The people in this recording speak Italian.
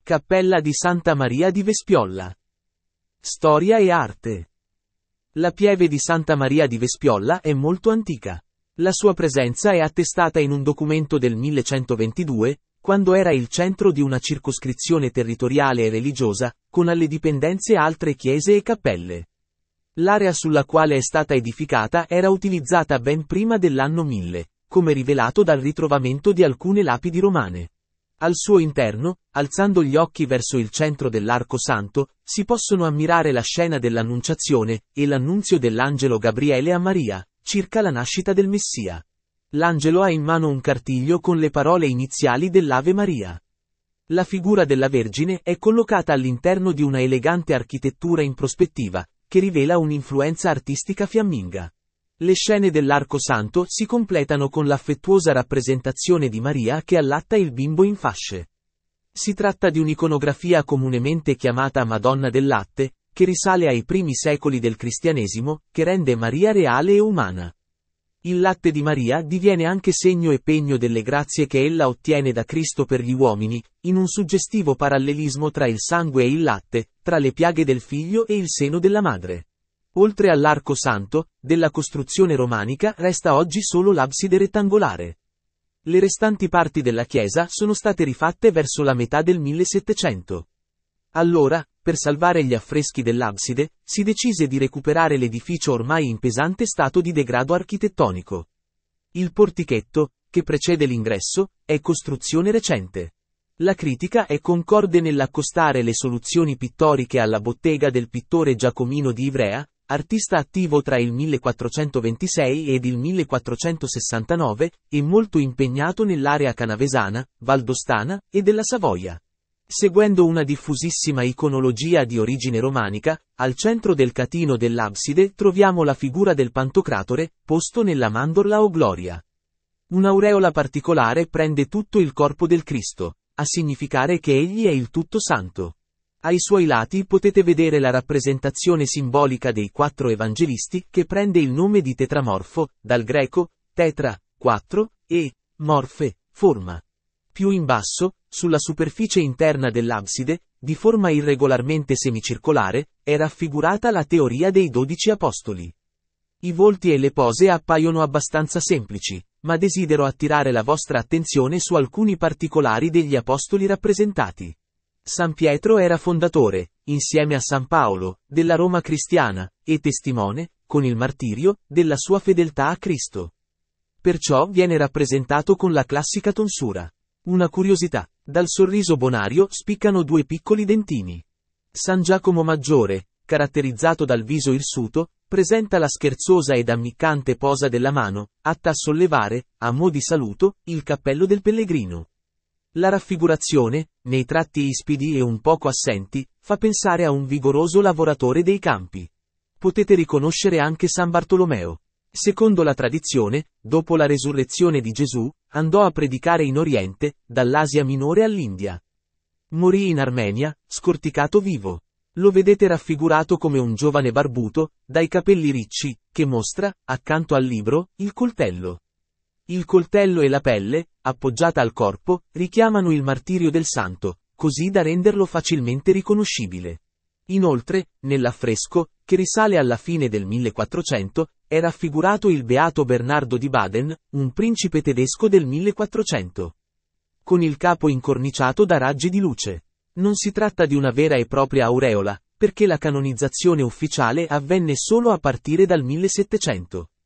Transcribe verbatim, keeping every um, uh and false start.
Cappella di Santa Maria di Vespiolla. Storia e arte. La pieve di Santa Maria di Vespiolla è molto antica. La sua presenza è attestata in un documento del millecentoventidue, quando era il centro di una circoscrizione territoriale e religiosa, con alle dipendenze altre chiese e cappelle. L'area sulla quale è stata edificata era utilizzata ben prima dell'anno mille, come rivelato dal ritrovamento di alcune lapidi romane. Al suo interno, alzando gli occhi verso il centro dell'Arco Santo, si possono ammirare la scena dell'Annunciazione e l'annunzio dell'angelo Gabriele a Maria, circa la nascita del Messia. L'angelo ha in mano un cartiglio con le parole iniziali dell'Ave Maria. La figura della Vergine è collocata all'interno di una elegante architettura in prospettiva, che rivela un'influenza artistica fiamminga. Le scene dell'Arco Santo si completano con l'affettuosa rappresentazione di Maria che allatta il bimbo in fasce. Si tratta di un'iconografia comunemente chiamata Madonna del Latte, che risale ai primi secoli del cristianesimo, che rende Maria reale e umana. Il latte di Maria diviene anche segno e pegno delle grazie che ella ottiene da Cristo per gli uomini, in un suggestivo parallelismo tra il sangue e il latte, tra le piaghe del figlio e il seno della madre. Oltre all'Arco Santo, della costruzione romanica resta oggi solo l'abside rettangolare. Le restanti parti della chiesa sono state rifatte verso la metà del millesettecento. Allora, per salvare gli affreschi dell'abside, si decise di recuperare l'edificio ormai in pesante stato di degrado architettonico. Il portichetto, che precede l'ingresso, è costruzione recente. La critica è concorde nell'accostare le soluzioni pittoriche alla bottega del pittore Giacomino di Ivrea, artista attivo tra il millequattrocentoventisei ed il millequattrocentosessantanove, e molto impegnato nell'area canavesana, valdostana, e della Savoia. Seguendo una diffusissima iconologia di origine romanica, al centro del catino dell'abside troviamo la figura del Pantocratore, posto nella mandorla o gloria. Un'aureola particolare prende tutto il corpo del Cristo, a significare che egli è il tutto santo. Ai suoi lati potete vedere la rappresentazione simbolica dei quattro evangelisti, che prende il nome di tetramorfo, dal greco, tetra, quattro, e, morfe, forma. Più in basso, sulla superficie interna dell'abside, di forma irregolarmente semicircolare, è raffigurata la teoria dei dodici apostoli. I volti e le pose appaiono abbastanza semplici, ma desidero attirare la vostra attenzione su alcuni particolari degli apostoli rappresentati. San Pietro era fondatore, insieme a San Paolo, della Roma cristiana, e testimone, con il martirio, della sua fedeltà a Cristo. Perciò viene rappresentato con la classica tonsura. Una curiosità, dal sorriso bonario spiccano due piccoli dentini. San Giacomo Maggiore, caratterizzato dal viso irsuto, presenta la scherzosa ed ammiccante posa della mano, atta a sollevare, a mo' di saluto, il cappello del pellegrino. La raffigurazione, nei tratti ispidi e un poco assenti, fa pensare a un vigoroso lavoratore dei campi. Potete riconoscere anche San Bartolomeo. Secondo la tradizione, dopo la resurrezione di Gesù, andò a predicare in Oriente, dall'Asia Minore all'India. Morì in Armenia, scorticato vivo. Lo vedete raffigurato come un giovane barbuto, dai capelli ricci, che mostra, accanto al libro, il coltello. Il coltello e la pelle, appoggiata al corpo, richiamano il martirio del santo, così da renderlo facilmente riconoscibile. Inoltre, nell'affresco, che risale alla fine del millequattrocento, è raffigurato il beato Bernardo di Baden, un principe tedesco del millequattrocento. Con il capo incorniciato da raggi di luce. Non si tratta di una vera e propria aureola, perché la canonizzazione ufficiale avvenne solo a partire dal millesettecento.